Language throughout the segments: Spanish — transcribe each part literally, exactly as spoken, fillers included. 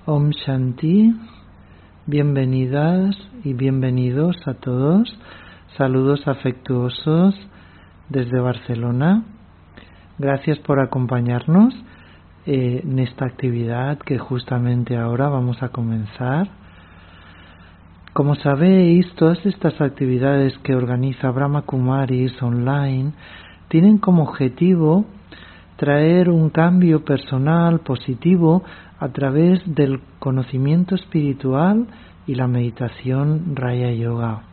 Om Shanti, bienvenidas y bienvenidos a todos. Saludos afectuosos desde Barcelona. Gracias por acompañarnos eh, en esta actividad que justamente ahora vamos a comenzar. Como sabéis, todas estas actividades que organiza Brahma Kumaris online tienen como objetivo traer un cambio personal positivo a través del conocimiento espiritual y la meditación Raya Yoga.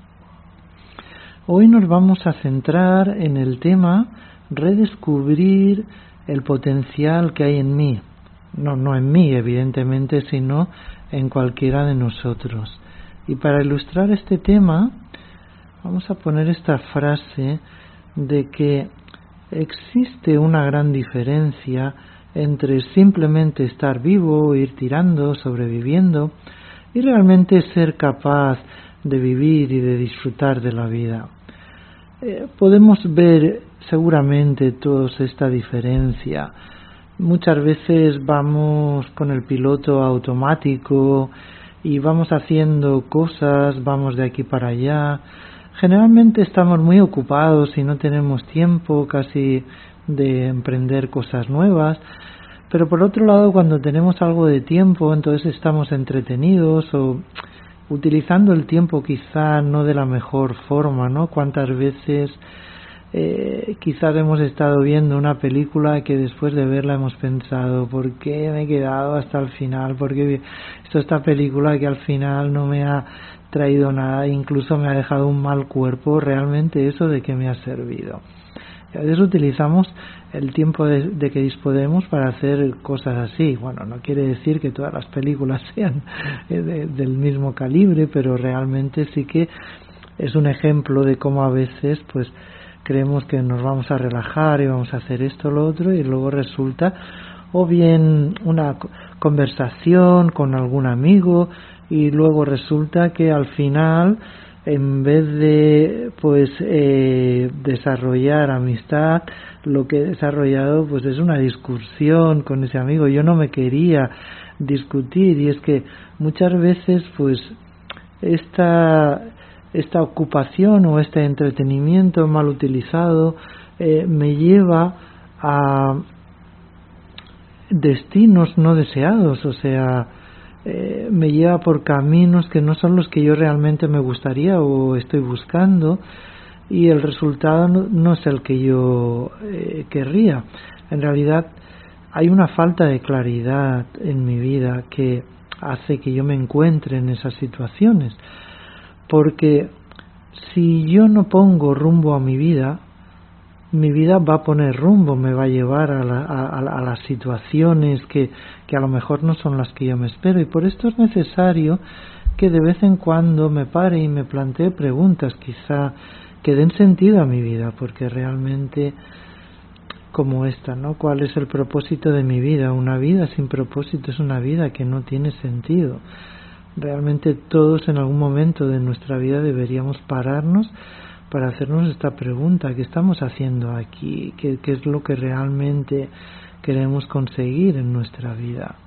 Hoy nos vamos a centrar en el tema redescubrir el potencial que hay en mí. No, no en mí, evidentemente, sino en cualquiera de nosotros. Y para ilustrar este tema, vamos a poner esta frase de que existe una gran diferencia entre simplemente estar vivo, ir tirando, sobreviviendo, y realmente ser capaz de vivir y de disfrutar de la vida. Eh, podemos ver seguramente todos esta diferencia. Muchas veces vamos con el piloto automático y vamos haciendo cosas, vamos de aquí para allá. Generalmente estamos muy ocupados y no tenemos tiempo casi de emprender cosas nuevas, pero por otro lado, cuando tenemos algo de tiempo, entonces estamos entretenidos o utilizando el tiempo quizá no de la mejor forma, ¿no? Cuántas veces eh, quizás hemos estado viendo una película que después de verla hemos pensado, ¿por qué me he quedado hasta el final? ¿Por qué he visto esta película que al final no me ha traído nada, incluso me ha dejado un mal cuerpo? Realmente eso de qué me ha servido. Y a veces utilizamos el tiempo de, de que disponemos para hacer cosas así. Bueno, no quiere decir que todas las películas sean de, del mismo calibre, pero realmente sí que es un ejemplo de cómo a veces pues creemos que nos vamos a relajar y vamos a hacer esto o lo otro y luego resulta o bien una conversación con algún amigo y luego resulta que al final en vez de pues eh, desarrollar amistad, lo que he desarrollado pues es una discusión con ese amigo. Yo no me quería discutir y es que muchas veces pues esta esta ocupación o este entretenimiento mal utilizado eh, me lleva a destinos no deseados, o sea, Eh, me lleva por caminos que no son los que yo realmente me gustaría o estoy buscando y el resultado no, no es el que yo eh, querría. En realidad hay una falta de claridad en mi vida que hace que yo me encuentre en esas situaciones, porque si yo no pongo rumbo a mi vida, mi vida va a poner rumbo, me va a llevar a, la, a, a las situaciones que, que a lo mejor no son las que yo me espero, y por esto es necesario que de vez en cuando me pare y me plantee preguntas quizá que den sentido a mi vida, porque realmente como esta, ¿no? ¿Cuál es el propósito de mi vida? Una vida sin propósito es una vida que no tiene sentido. Realmente todos en algún momento de nuestra vida deberíamos pararnos para hacernos esta pregunta: ¿qué estamos haciendo aquí? ¿Qué, qué es lo que realmente queremos conseguir en nuestra vida?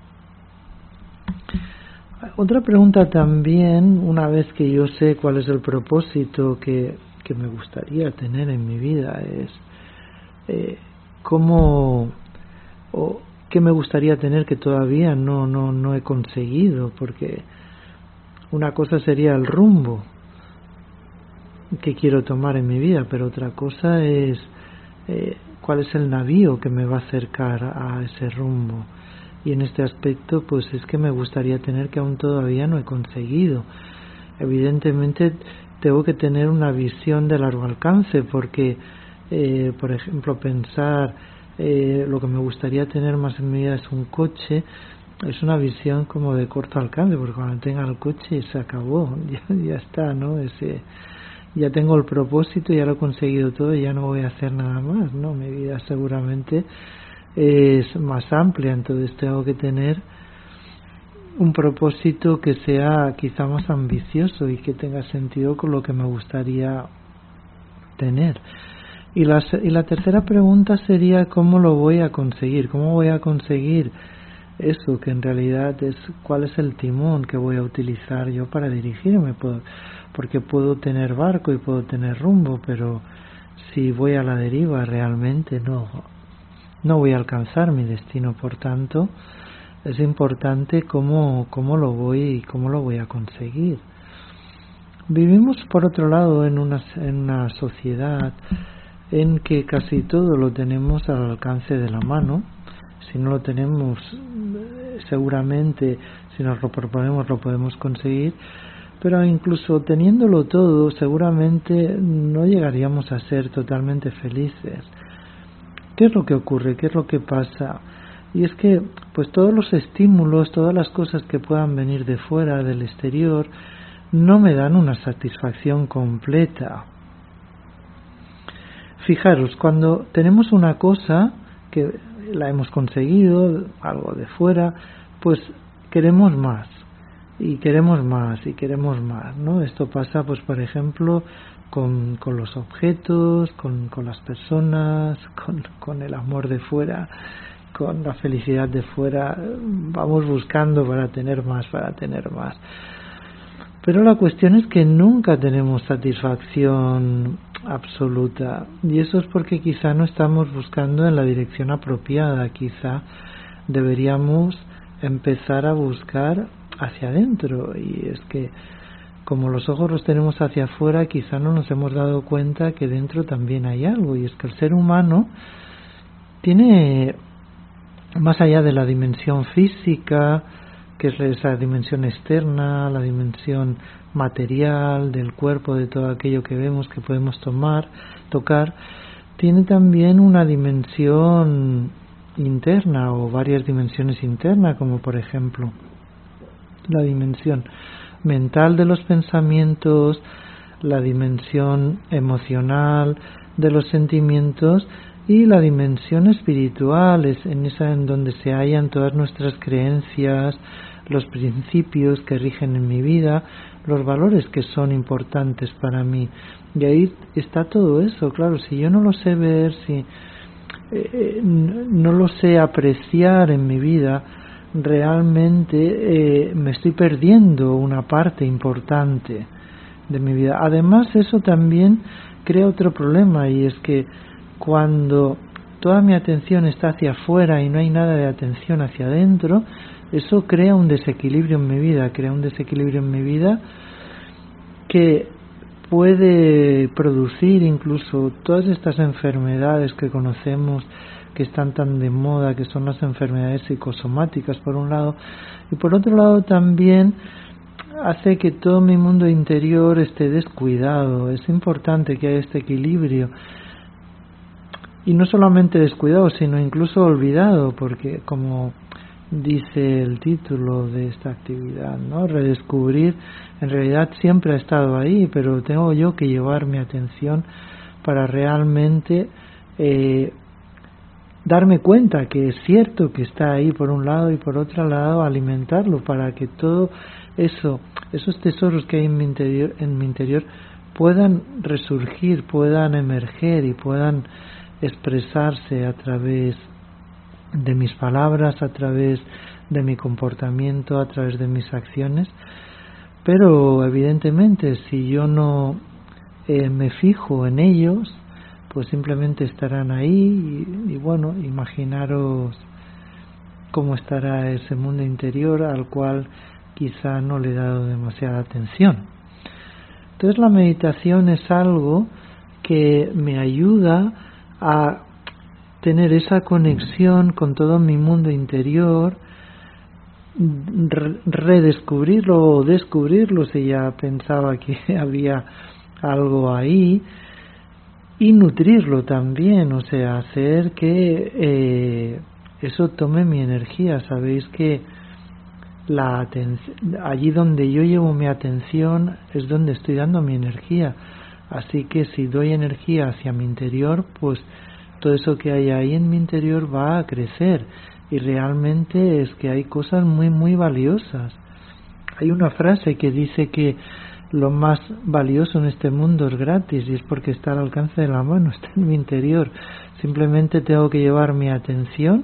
Otra pregunta también, una vez que yo sé cuál es el propósito que, que me gustaría tener en mi vida, es eh, cómo o qué me gustaría tener que todavía no, no, no he conseguido, porque una cosa sería el rumbo que quiero tomar en mi vida, pero otra cosa es eh, cuál es el navío que me va a acercar a ese rumbo. Y en este aspecto pues es que me gustaría tener que aún todavía no he conseguido. Evidentemente tengo que tener una visión de largo alcance, porque eh, por ejemplo pensar eh, lo que me gustaría tener más en mi vida es un coche, es una visión como de corto alcance, porque cuando tenga el coche se acabó, ya, ya está, ¿no? Ese ya tengo el propósito, ya lo he conseguido todo y ya no voy a hacer nada más, ¿no? Mi vida seguramente es más amplia, entonces tengo que tener un propósito que sea quizá más ambicioso y que tenga sentido con lo que me gustaría tener. Y la, y la tercera pregunta sería: ¿cómo lo voy a conseguir? ¿Cómo voy a conseguir eso, que en realidad es cuál es el timón que voy a utilizar yo para dirigirme, puedo, porque puedo tener barco y puedo tener rumbo, pero si voy a la deriva realmente no, no voy a alcanzar mi destino. Por tanto, es importante cómo, cómo lo voy, cómo lo voy a conseguir. Vivimos, por otro lado, en una, en una sociedad en que casi todo lo tenemos al alcance de la mano. Si no lo tenemos, seguramente, si nos lo proponemos, lo podemos conseguir. Pero incluso teniéndolo todo, seguramente no llegaríamos a ser totalmente felices. ¿Qué es lo que ocurre? ¿Qué es lo que pasa? Y es que, pues todos los estímulos, todas las cosas que puedan venir de fuera, del exterior, no me dan una satisfacción completa. Fijaros, cuando tenemos una cosa que la hemos conseguido, algo de fuera, pues queremos más, y queremos más, y queremos más, ¿no? Esto pasa, pues por ejemplo, con, con los objetos, con, con las personas, con, con el amor de fuera, con la felicidad de fuera. Vamos buscando para tener más, para tener más. Pero la cuestión es que nunca tenemos satisfacción absoluta, y eso es porque quizá no estamos buscando en la dirección apropiada. Quizá deberíamos empezar a buscar hacia adentro, y es que como los ojos los tenemos hacia afuera, quizá no nos hemos dado cuenta que dentro también hay algo, y es que el ser humano tiene, más allá de la dimensión física, que es esa dimensión externa, la dimensión material del cuerpo, de todo aquello que vemos, que podemos tomar, tocar, tiene también una dimensión interna o varias dimensiones internas, como por ejemplo la dimensión mental de los pensamientos, la dimensión emocional de los sentimientos y la dimensión espiritual, es en esa en donde se hallan todas nuestras creencias, los principios que rigen en mi vida, los valores que son importantes para mí. Y ahí está todo eso. Claro, si yo no lo sé ver, si eh, no lo sé apreciar en mi vida, realmente eh, me estoy perdiendo una parte importante de mi vida. Además, eso también crea otro problema, y es que cuando toda mi atención está hacia afuera y no hay nada de atención hacia adentro, eso crea un desequilibrio en mi vida, crea un desequilibrio en mi vida que puede producir incluso todas estas enfermedades que conocemos, que están tan de moda, que son las enfermedades psicosomáticas por un lado, y por otro lado también hace que todo mi mundo interior esté descuidado. Es importante que haya este equilibrio, y no solamente descuidado, sino incluso olvidado, porque como dice el título de esta actividad, ¿no? Redescubrir, en realidad siempre ha estado ahí, pero tengo yo que llevar mi atención para realmente eh, darme cuenta que es cierto que está ahí por un lado, y por otro lado alimentarlo para que todo eso, esos tesoros que hay en mi interior, en mi interior puedan resurgir, puedan emerger y puedan expresarse a través de mis palabras, a través de mi comportamiento, a través de mis acciones. Pero evidentemente, si yo no eh, me fijo en ellos, pues simplemente estarán ahí, y, y bueno, imaginaros cómo estará ese mundo interior al cual quizá no le he dado demasiada atención. Entonces la meditación es algo que me ayuda a tener esa conexión con todo mi mundo interior, re- redescubrirlo o descubrirlo si ya pensaba que había algo ahí, y nutrirlo también, o sea, hacer que eh, eso tome mi energía. Sabéis que la aten- allí donde yo llevo mi atención es donde estoy dando mi energía, así que si doy energía hacia mi interior, pues todo eso que hay ahí en mi interior va a crecer, y realmente es que hay cosas muy muy valiosas. Hay una frase que dice que lo más valioso en este mundo es gratis, y es porque está al alcance de la mano, está en mi interior. Simplemente tengo que llevar mi atención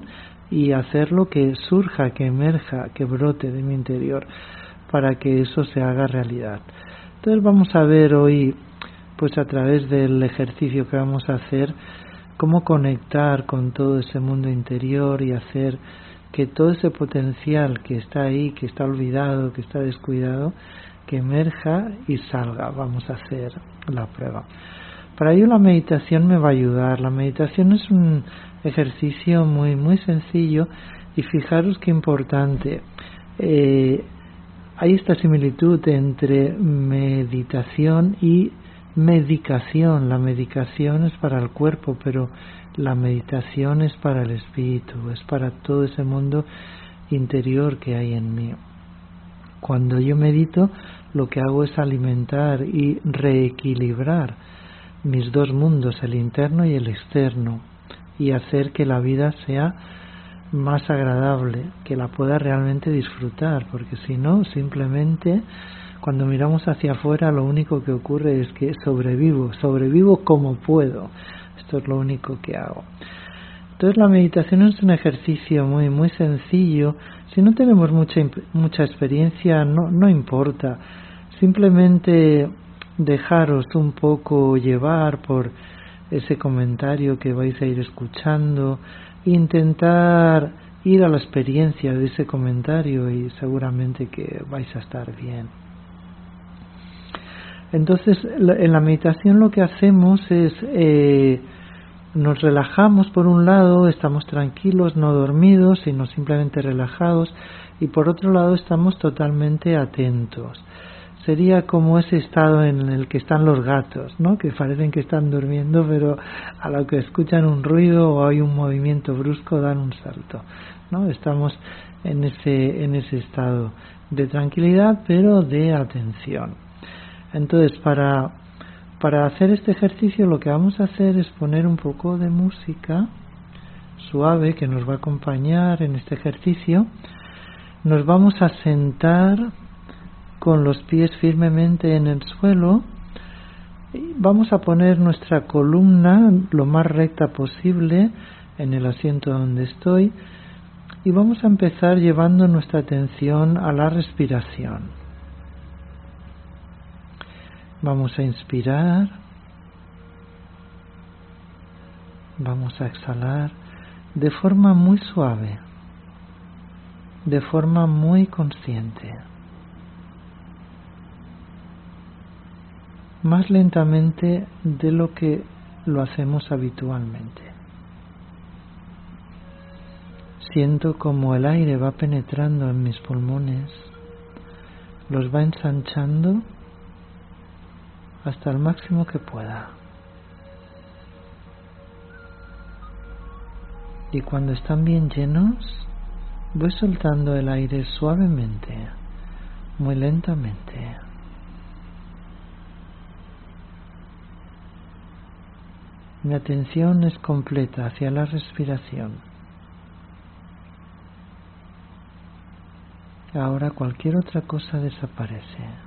y hacerlo que surja, que emerja, que brote de mi interior para que eso se haga realidad. Entonces vamos a ver hoy, pues a través del ejercicio que vamos a hacer, cómo conectar con todo ese mundo interior y hacer que todo ese potencial que está ahí, que está olvidado, que está descuidado, que emerja y salga. Vamos a hacer la prueba. Para ello la meditación me va a ayudar. La meditación es un ejercicio muy muy sencillo y fijaros qué importante. Eh, hay esta similitud entre meditación y medicación. La medicación es para el cuerpo, pero la meditación es para el espíritu, es para todo ese mundo interior que hay en mí. Cuando yo medito, lo que hago es alimentar y reequilibrar mis dos mundos, el interno y el externo, y hacer que la vida sea más agradable, que la pueda realmente disfrutar, porque si no, simplemente cuando miramos hacia afuera lo único que ocurre es que sobrevivo, sobrevivo como puedo. Esto es lo único que hago. Entonces la meditación es un ejercicio muy muy sencillo. Si no tenemos mucha mucha experiencia, no no importa. Simplemente dejaros un poco llevar por ese comentario que vais a ir escuchando, intentar ir a la experiencia de ese comentario y seguramente que vais a estar bien. Entonces, en la meditación lo que hacemos es, eh, nos relajamos por un lado, estamos tranquilos, no dormidos, sino simplemente relajados, y por otro lado estamos totalmente atentos. Sería como ese estado en el que están los gatos, ¿no? Que parecen que están durmiendo, pero a lo que escuchan un ruido o hay un movimiento brusco dan un salto, ¿no? Estamos en ese, en ese estado de tranquilidad, pero de atención. Entonces, para, para hacer este ejercicio lo que vamos a hacer es poner un poco de música suave que nos va a acompañar en este ejercicio. Nos vamos a sentar con los pies firmemente en el suelo. Y vamos a poner nuestra columna lo más recta posible en el asiento donde estoy y vamos a empezar llevando nuestra atención a la respiración. Vamos a inspirar, vamos a exhalar de forma muy suave, de forma muy consciente, más lentamente de lo que lo hacemos habitualmente. Siento como el aire va penetrando en mis pulmones, los va ensanchando hasta el máximo que pueda. Y cuando están bien llenos, voy soltando el aire suavemente, muy lentamente. Mi atención es completa hacia la respiración. Ahora cualquier otra cosa desaparece.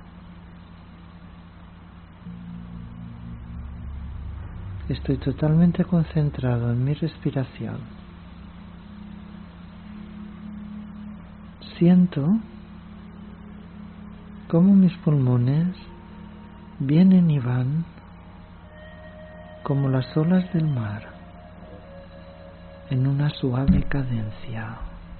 Estoy totalmente concentrado en mi respiración. Siento cómo mis pulmones vienen y van como las olas del mar en una suave cadencia.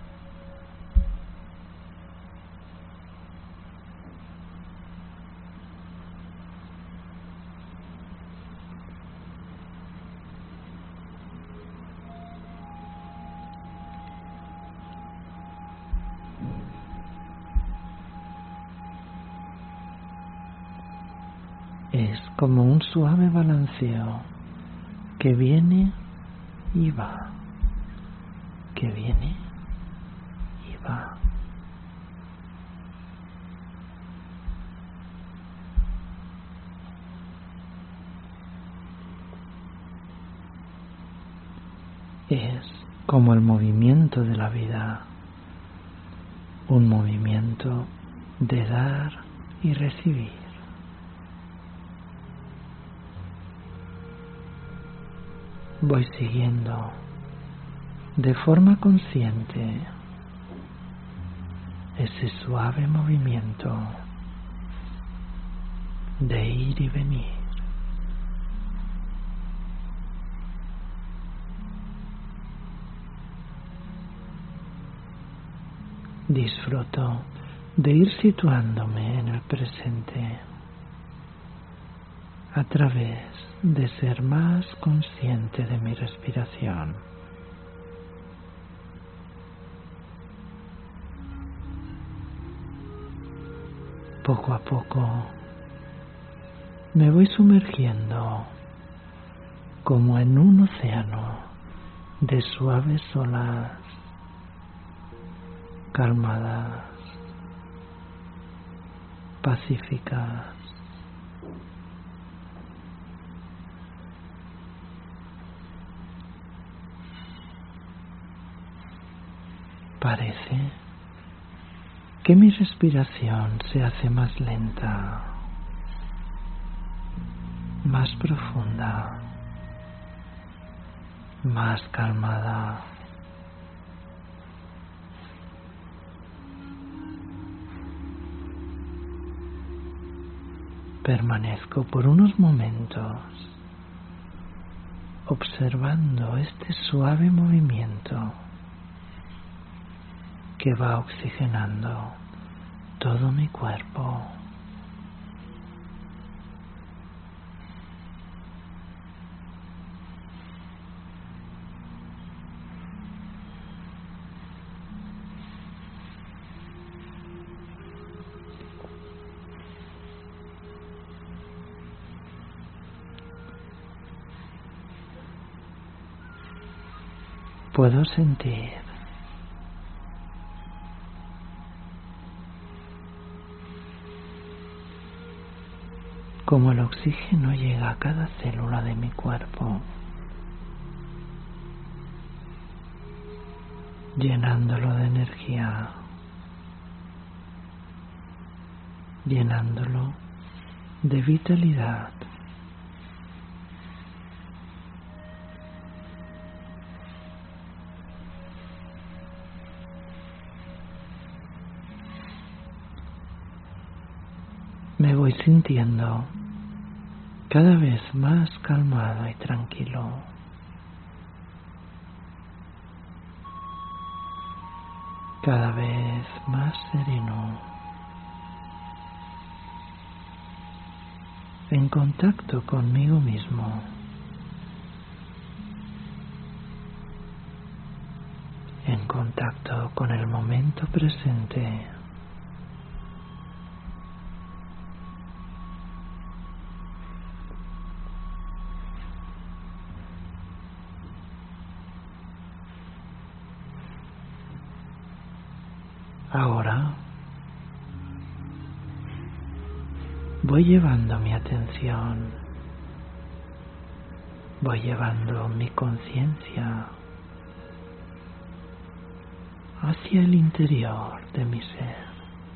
Es como un suave balanceo que viene y va, que viene y va. Es como el movimiento de la vida, un movimiento de dar y recibir. Voy siguiendo de forma consciente ese suave movimiento de ir y venir. Disfruto de ir situándome en el presente a través de ser más consciente de mi respiración. Poco a poco me voy sumergiendo como en un océano de suaves olas calmadas, pacíficas. Parece que mi respiración se hace más lenta, más profunda, más calmada. Permanezco por unos momentos observando este suave movimiento que va oxigenando todo mi cuerpo. Puedo sentir como el oxígeno llega a cada célula de mi cuerpo, llenándolo de energía, llenándolo de vitalidad. Me voy sintiendo cada vez más calmado y tranquilo. Cada vez más sereno. En contacto conmigo mismo. En contacto con el momento presente. Ahora voy llevando mi atención, voy llevando mi conciencia hacia el interior de mi ser.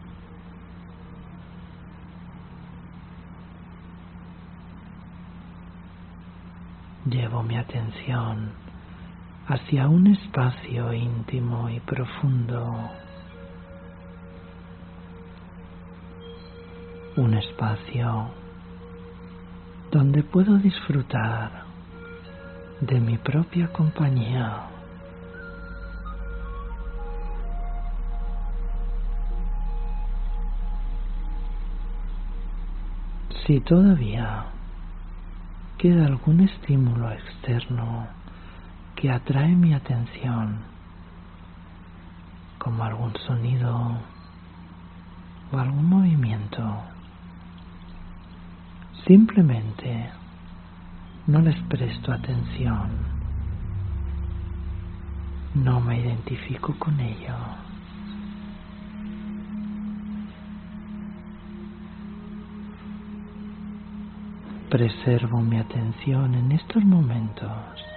Llevo mi atención hacia un espacio íntimo y profundo. Un espacio donde puedo disfrutar de mi propia compañía. Si todavía queda algún estímulo externo que atrae mi atención, como algún sonido o algún movimiento, simplemente no les presto atención, no me identifico con ello. Preservo mi atención en estos momentos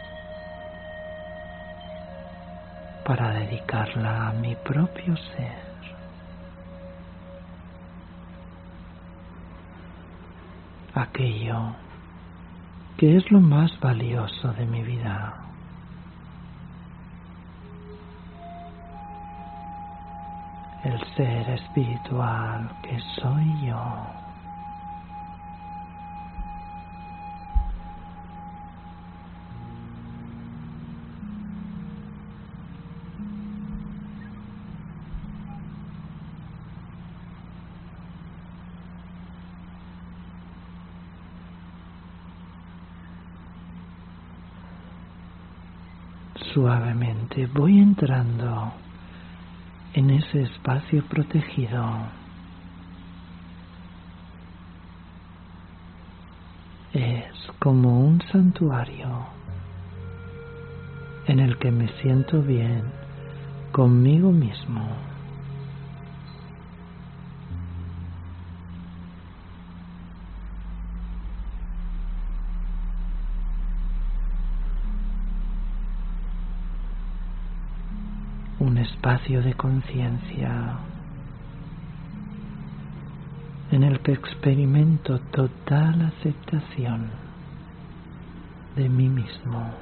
para dedicarla a mi propio ser. Aquello que es lo más valioso de mi vida. el ser espiritual que soy yo. Suavemente voy entrando en ese espacio protegido. Es como un santuario en el que me siento bien conmigo mismo. Un espacio de conciencia en el que experimento total aceptación de mí mismo.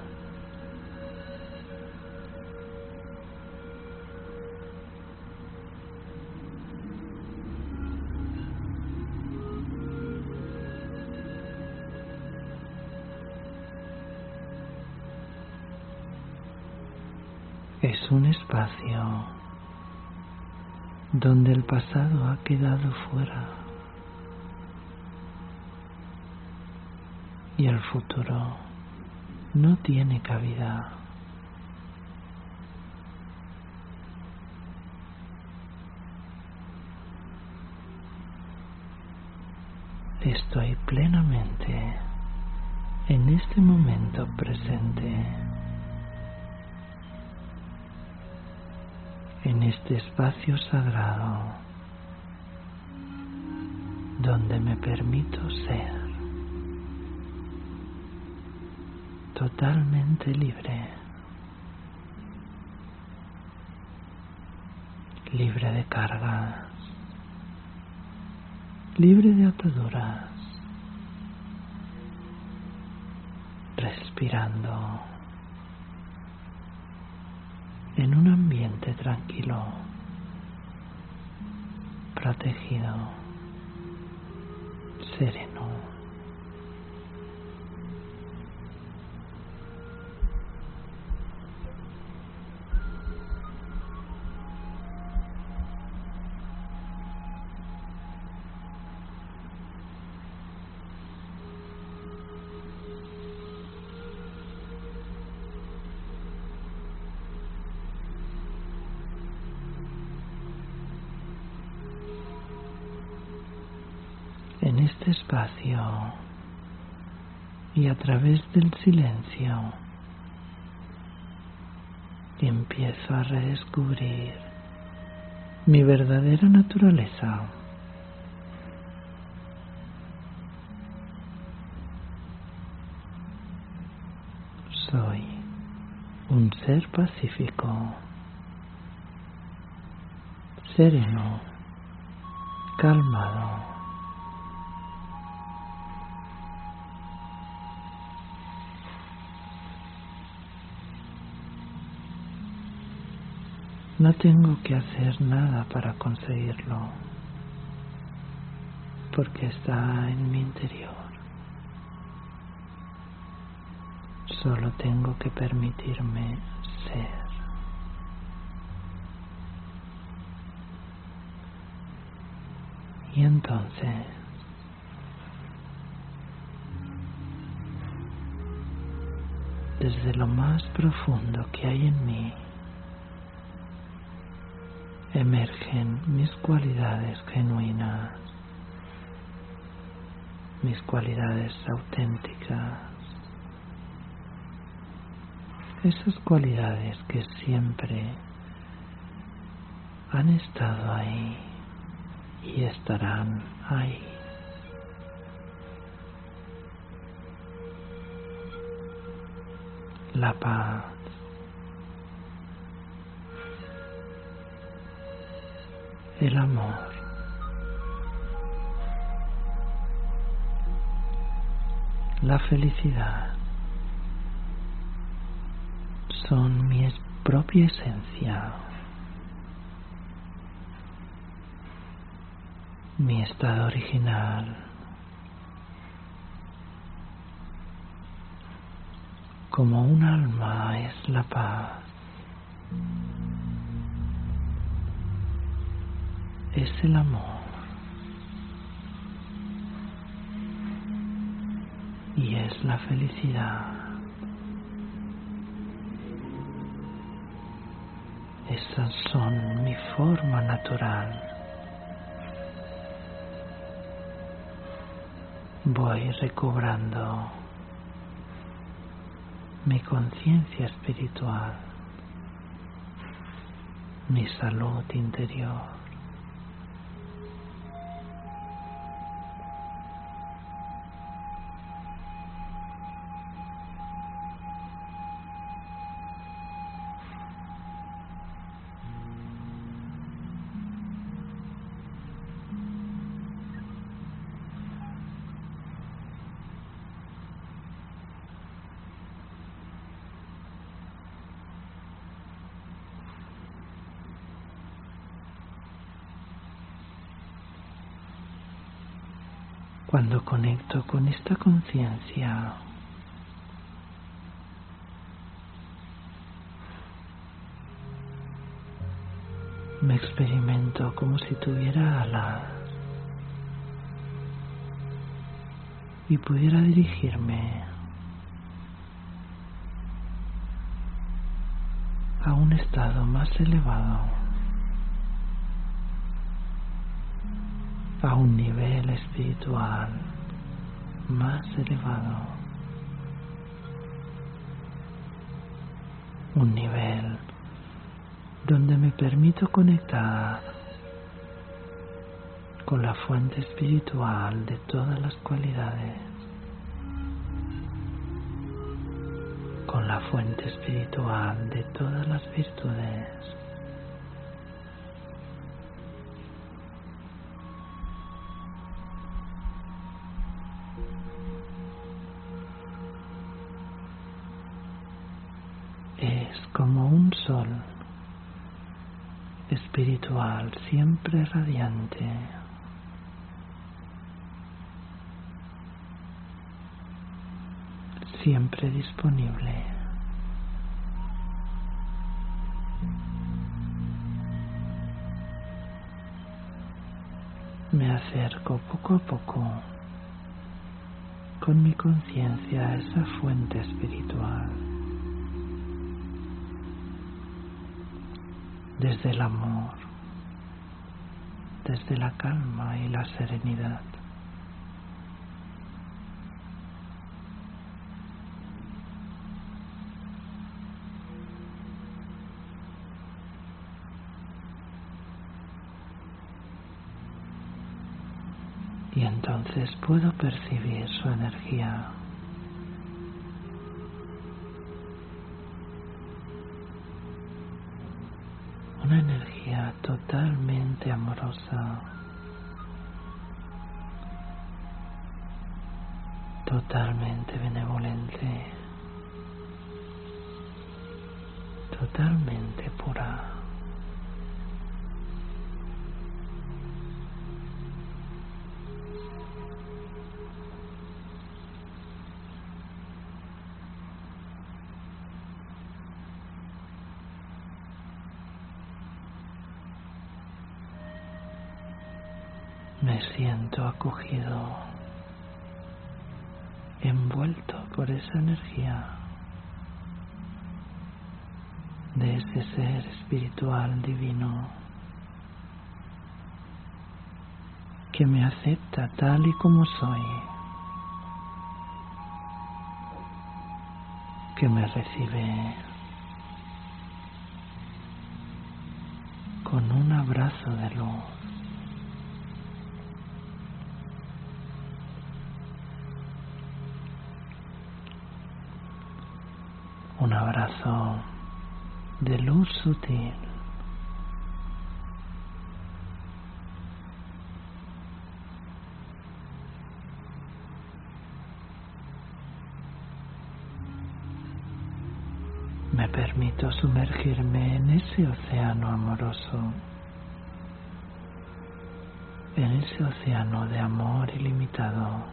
Es un espacio donde el pasado ha quedado fuera y el futuro no tiene cabida. Estoy plenamente en este momento presente, en este espacio sagrado donde me permito ser totalmente libre, libre de cargas, libre de ataduras, respirando en un ambiente tranquilo, protegido, sereno. En este espacio y a través del silencio empiezo a redescubrir mi verdadera naturaleza. Soy un ser pacífico, sereno, calmado. No tengo que hacer nada para conseguirlo, porque está en mi interior. Solo tengo que permitirme ser. Y entonces, desde lo más profundo que hay en mí, emergen mis cualidades genuinas, mis cualidades auténticas, esas cualidades que siempre han estado ahí y estarán ahí. La paz, el amor, la felicidad son mi propia esencia. Mi estado original, como un alma, es la paz. Es el amor. Y es la felicidad. Esas son mi forma natural. Voy recobrando mi conciencia espiritual, mi salud interior. Cuando conecto con esta conciencia, me experimento como si tuviera alas y pudiera dirigirme a un estado más elevado, a un nivel espiritual más elevado, un nivel donde me permito conectar con la fuente espiritual de todas las cualidades, con la fuente espiritual de todas las virtudes. Es como un sol espiritual siempre radiante, siempre disponible. Me acerco poco a poco con mi conciencia a esa fuente espiritual, desde el amor, desde la calma y la serenidad. Y entonces puedo percibir su energía. Una energía totalmente amorosa, totalmente benevolente, totalmente pura. Me siento acogido, envuelto por esa energía de ese ser espiritual divino que me acepta tal y como soy, que me recibe con un abrazo de luz. Un abrazo de luz sutil. Me permito sumergirme en ese océano amoroso, en ese océano de amor ilimitado.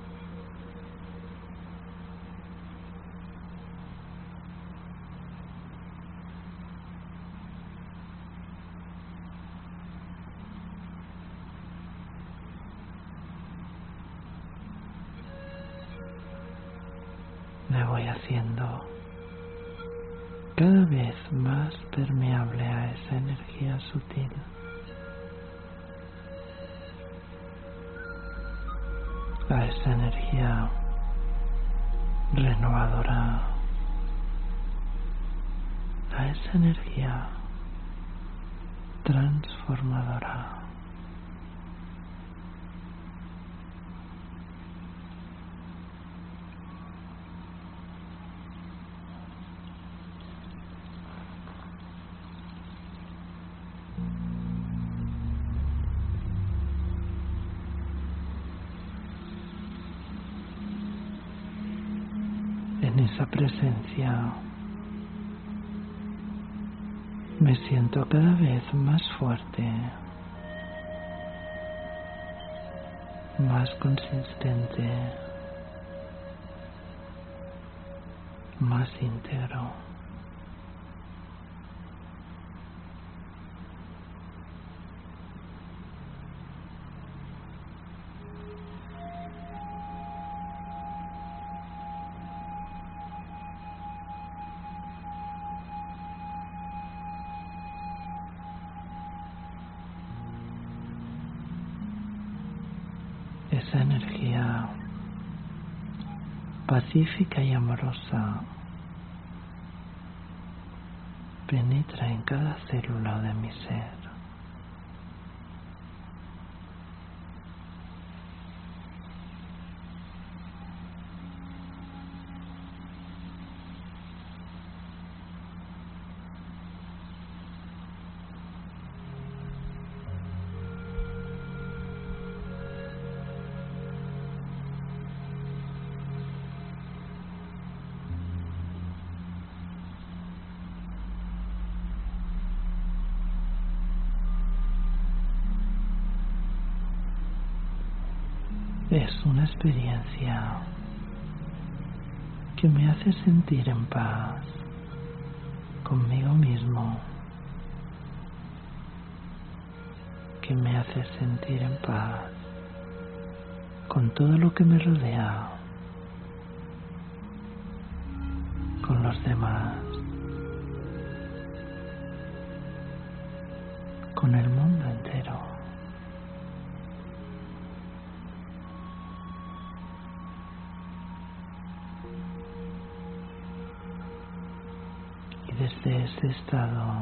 Me voy haciendo cada vez más permeable a esa energía sutil. A esa energía renovadora, a esa energía transformadora. En esa presencia me siento cada vez más fuerte, más consistente, más íntegro. Esa energía pacífica y amorosa penetra en cada célula de mi ser. Es una experiencia que me hace sentir en paz conmigo mismo, que me hace sentir en paz con todo lo que me rodea, con los demás, con el mundo entero. Desde ese estado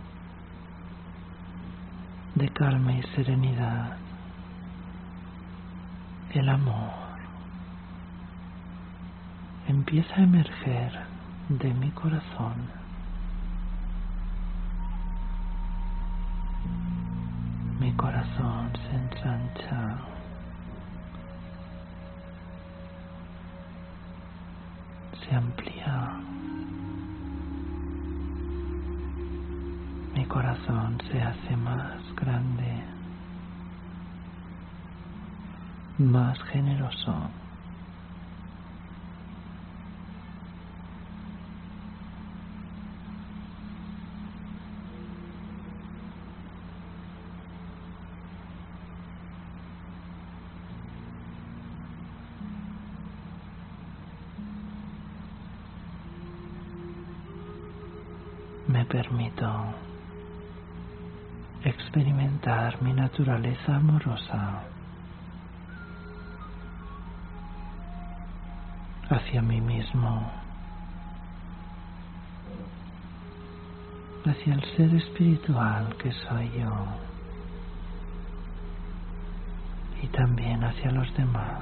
de calma y serenidad, el amor empieza a emerger de mi corazón. Mi corazón se ensancha, se amplía. Mi corazón se hace más grande, más generoso. Me permito experimentar mi naturaleza amorosa hacia mí mismo, hacia el ser espiritual que soy yo y también hacia los demás.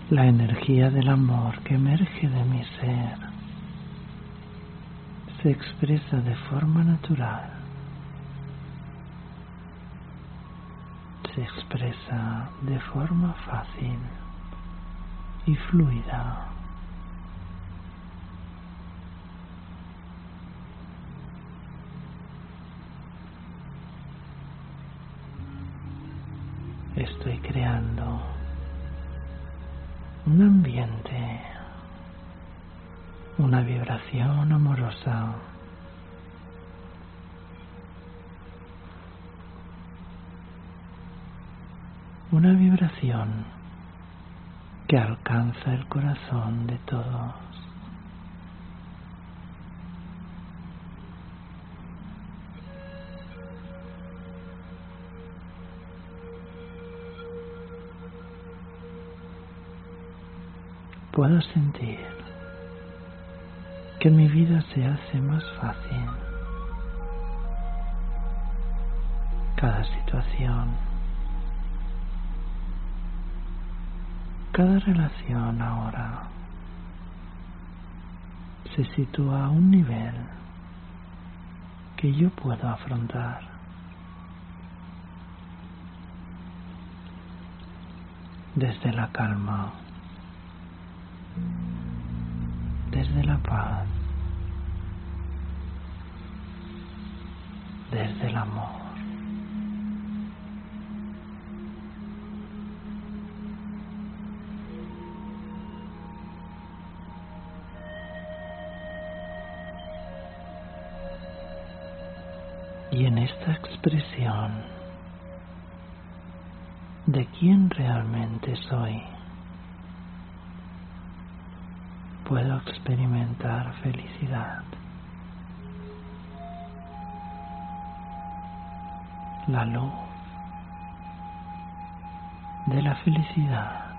La energía del amor que emerge de mi ser se expresa de forma natural, se expresa de forma fácil y fluida. Estoy creando un ambiente, una vibración amorosa, una vibración que alcanza el corazón de todos. Puedo sentir que mi vida se hace más fácil. Cada situación, cada relación ahora se sitúa a un nivel que yo puedo afrontar. Desde la calma, desde la paz, desde el amor. Y en esta expresión de quién realmente soy, puedo experimentar felicidad. La luz de la felicidad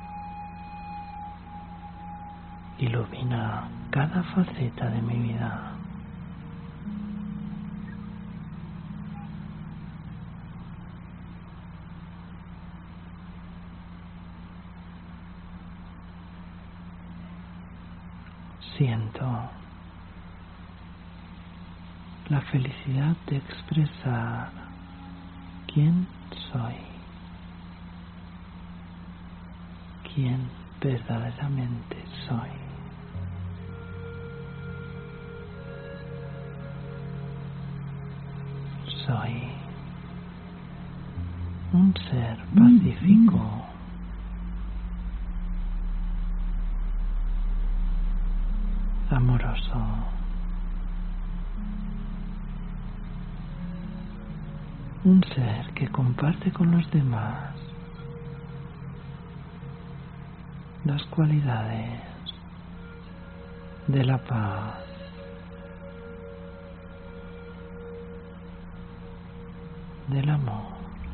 ilumina cada faceta de mi vida. Siento la felicidad de expresar quién soy, quién verdaderamente soy. Soy un ser pacífico, amoroso, un ser que comparte con los demás las cualidades de la paz, del amor.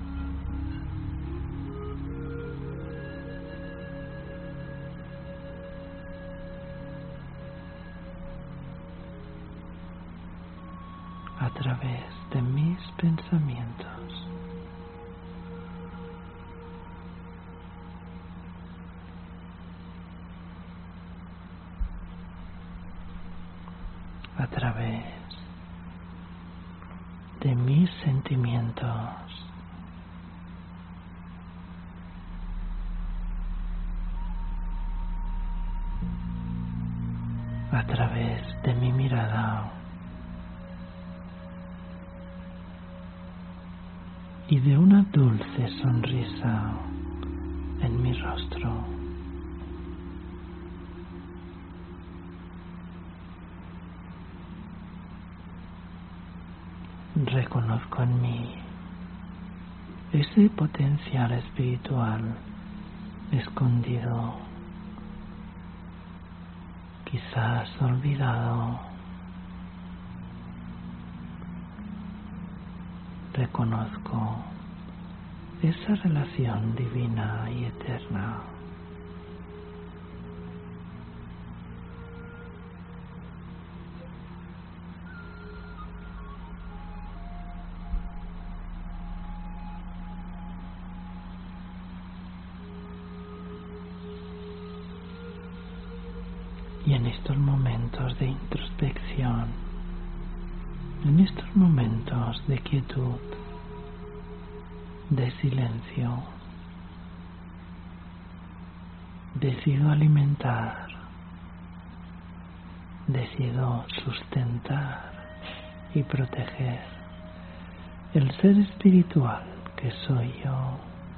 A través de mis pensamientos. A través de mis sentimientos. A través de mi mirada. Y de una dulce sonrisa en mi rostro. Reconozco en mí ese potencial espiritual escondido, quizás olvidado. Reconozco esa relación divina y eterna. Y en estos momentos de introspección, en estos momentos de quietud, de silencio, decido alimentar, decido sustentar y proteger el ser espiritual que soy yo.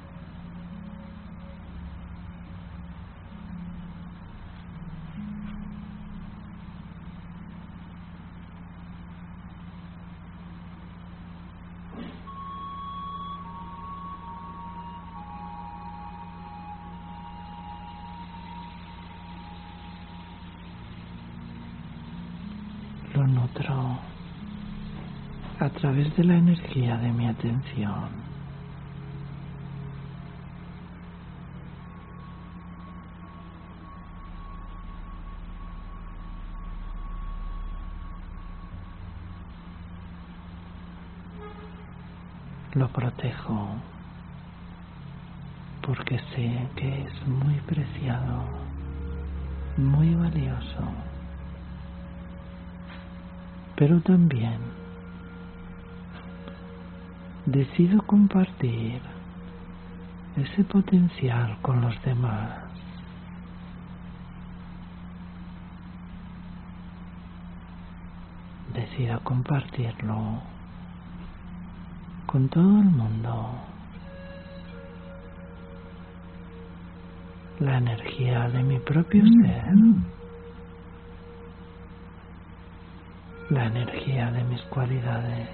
Lo nutro a través de la energía de mi atención. Lo protejo porque sé que es muy preciado, muy valioso. Pero también decido compartir ese potencial con los demás. Decido compartirlo con todo el mundo. La energía de mi propio ser, la energía de mis cualidades.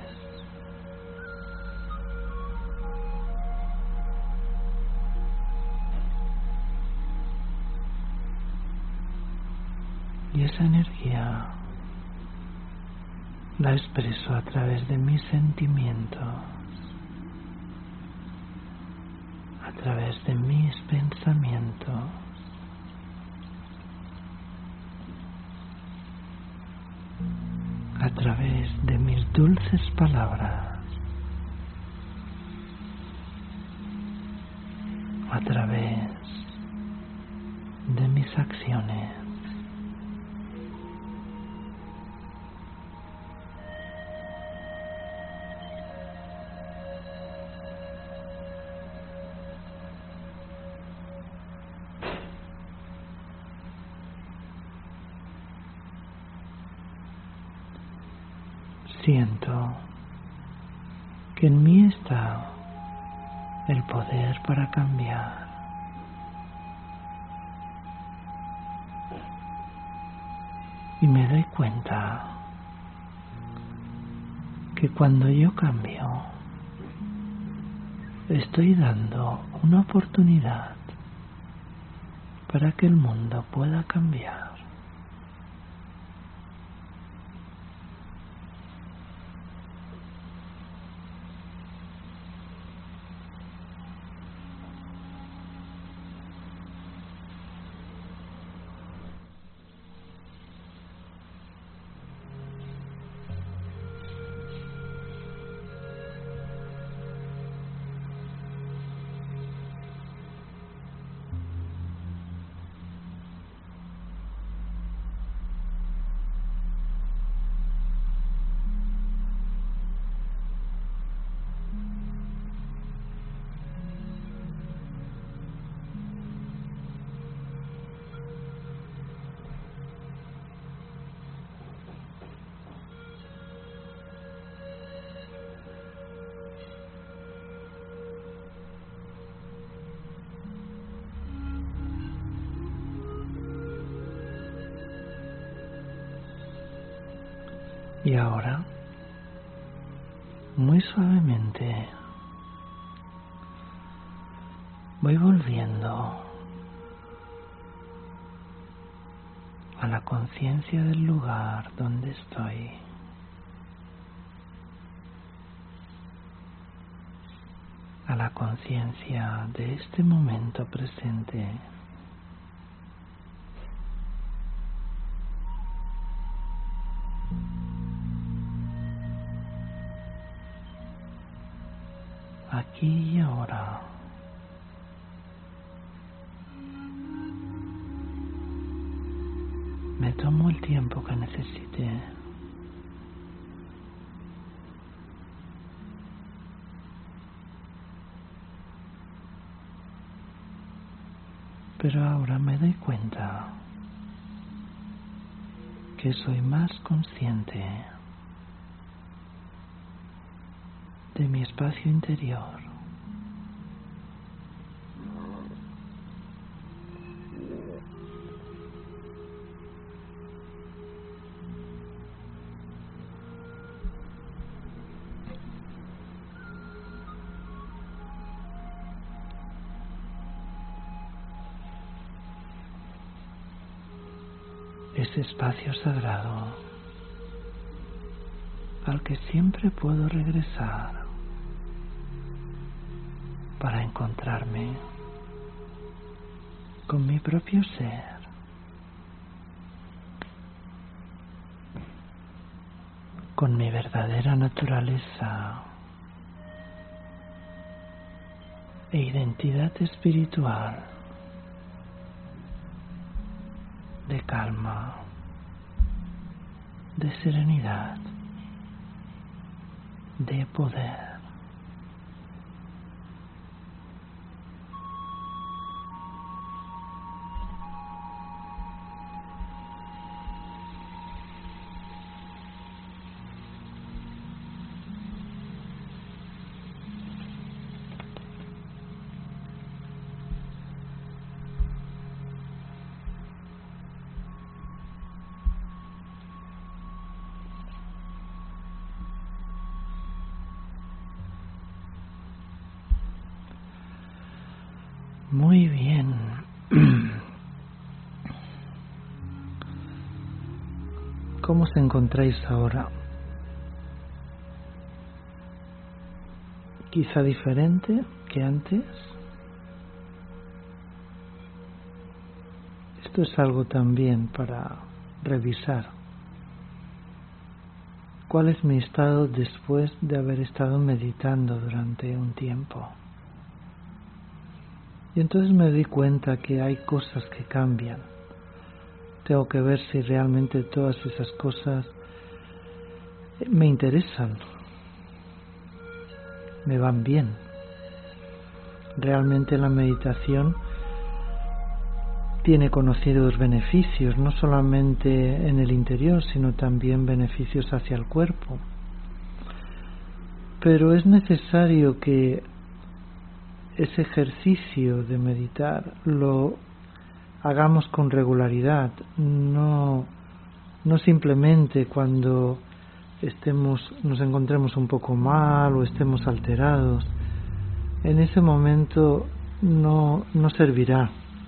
Y esa energía la expreso a través de mis sentimientos, a través de mis pensamientos, a través de mis dulces palabras, a través de mis acciones. Siento que en mí está el poder para cambiar. Y me doy cuenta que cuando yo cambio, estoy dando una oportunidad para que el mundo pueda cambiar. Y ahora, muy suavemente, voy volviendo a la conciencia del lugar donde estoy. A la conciencia de este momento presente. Aquí y ahora. Me tomo el tiempo que necesite. Pero ahora me doy cuenta que soy más consciente de mi espacio interior. Ese espacio sagrado al que siempre puedo regresar para encontrarme con mi propio ser, con mi verdadera naturaleza e identidad espiritual de calma, de serenidad, de poder. Muy bien. ¿Cómo os encontráis ahora? ¿Quizá diferente que antes? Esto es algo también para revisar. ¿Cuál es mi estado después de haber estado meditando durante un tiempo? Y entonces me di cuenta que hay cosas que cambian. Tengo que ver si realmente todas esas cosas me interesan, me van bien. Realmente la meditación tiene conocidos beneficios, no solamente en el interior, sino también beneficios hacia el cuerpo. Pero es necesario que ese ejercicio de meditar lo hagamos con regularidad, no, no simplemente cuando estemos, nos encontremos un poco mal o estemos alterados. En ese momento no, no servirá.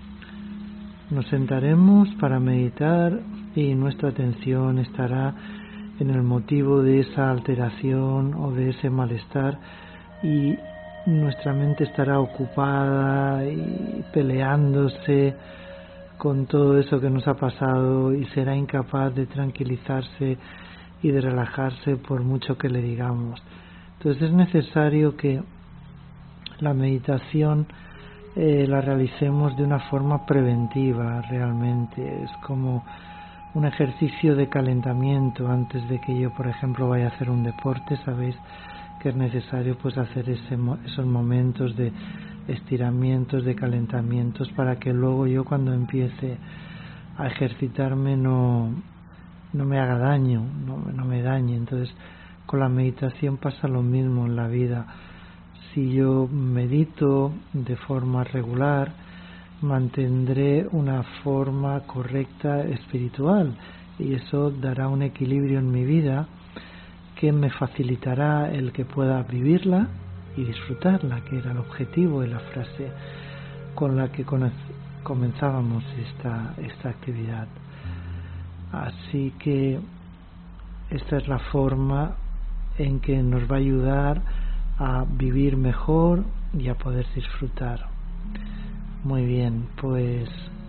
Nos sentaremos para meditar y nuestra atención estará en el motivo de esa alteración o de ese malestar y nuestra mente estará ocupada y peleándose con todo eso que nos ha pasado y será incapaz de tranquilizarse y de relajarse por mucho que le digamos. Entonces es necesario que la meditación eh, la realicemos de una forma preventiva realmente. Es como un ejercicio de calentamiento antes de que yo, por ejemplo, vaya a hacer un deporte. Sabéis que es necesario pues hacer ese, esos momentos de estiramientos, de calentamientos, para que luego yo cuando empiece a ejercitarme no, no me haga daño, no, no me dañe. Entonces con la meditación pasa lo mismo en la vida. Si yo medito de forma regular, mantendré una forma correcta espiritual y eso dará un equilibrio en mi vida que me facilitará el que pueda vivirla y disfrutarla, que era el objetivo de la frase con la que comenzábamos esta, esta actividad. Así que esta es la forma en que nos va a ayudar a vivir mejor y a poder disfrutar. Muy bien, pues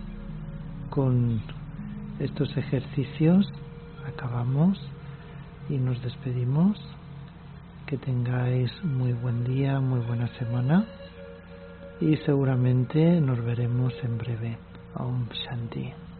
con estos ejercicios acabamos y nos despedimos. Que tengáis muy buen día, muy buena semana y seguramente nos veremos en breve. Om Shanti.